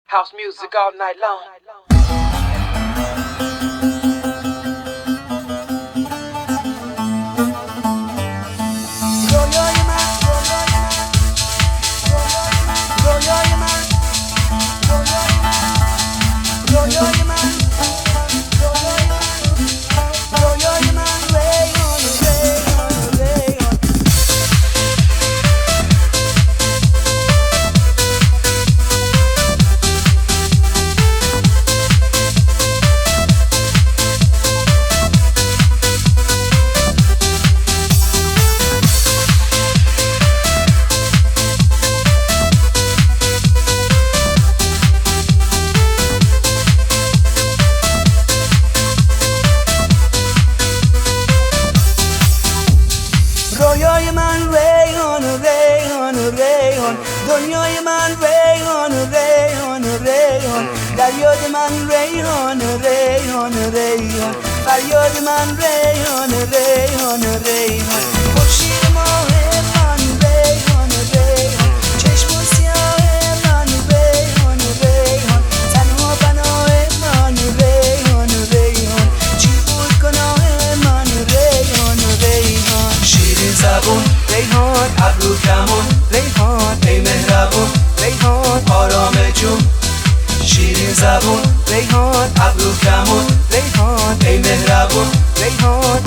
House music all night long. رویای من ریحان و ریحان و ریحان، دنیای من ریحان و ریحان و ریحان، دریاد من ریحان و ریحان و ریحان، فریاد من ریحان و ریحان و ریحان، خورشید ماه من ریحان و ریحان، چشم و سیاه من ریحان و ریحان، تنها پناه من ریحان و ریحان، چی بود گناه من ریحان و ریحان. شیرین زبون ریحان، ابرو کمون ریحان، ای مهربون ریحان، آرام جون. شیرین زبون ریحان، ابرو کمون ریحان، ای مهربون ریحان.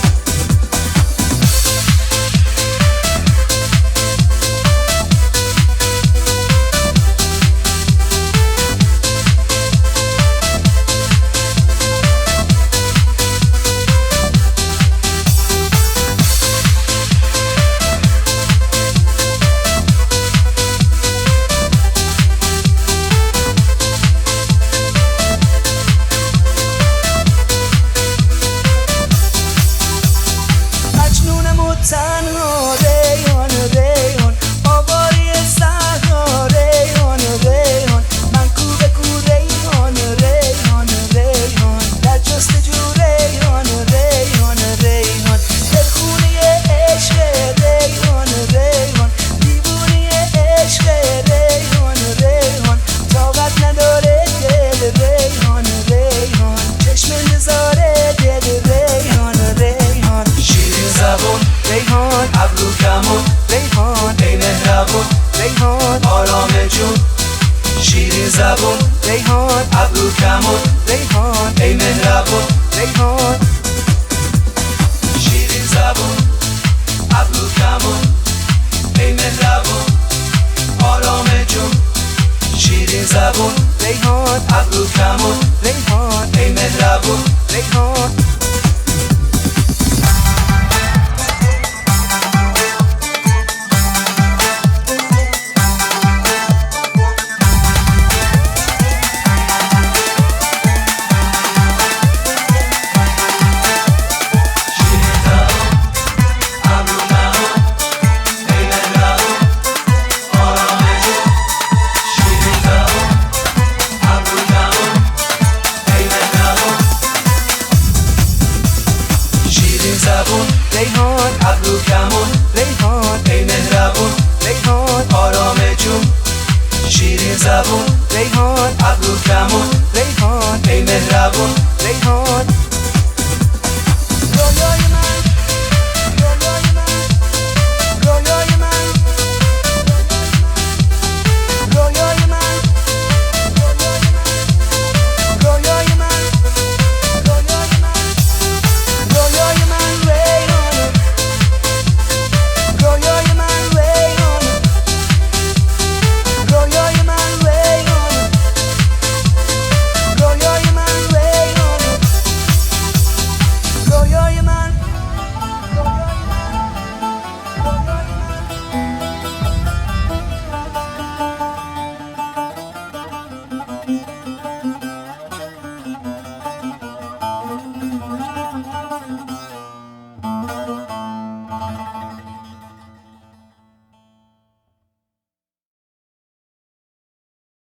تنها ریحان ریحان، آواری صحرا ریحان ریحان، من کو به کو ریحان ریحان ریحان، در جستجو ریحان ریحان ریحان، دلخونه عشق ریحان ریحان، دیوونه عشق ریحان ریحان، طاقت نداره دل ریحان ریحان، چشم انتظار دل ریحان ریحان. شیرین زبون ریحان، ابرو کمون ریحان، ای مهربون ریحان، آرام جون. شیرین زبون ریحان، ابرو کمون ریحان، ای مهربون ریحان. شیرین زبون ابرو کمون ای مهربون آرام جون. شیرین زبون ریحان، ابرو کمون ریحان، ای مهربون ریحان. ریحان ابرو کمون ریحان، ای مهربون ریحان، آرام جون. شیرین زبون ریحان، ابرو کمون ریحان، ای مهربون ریحان.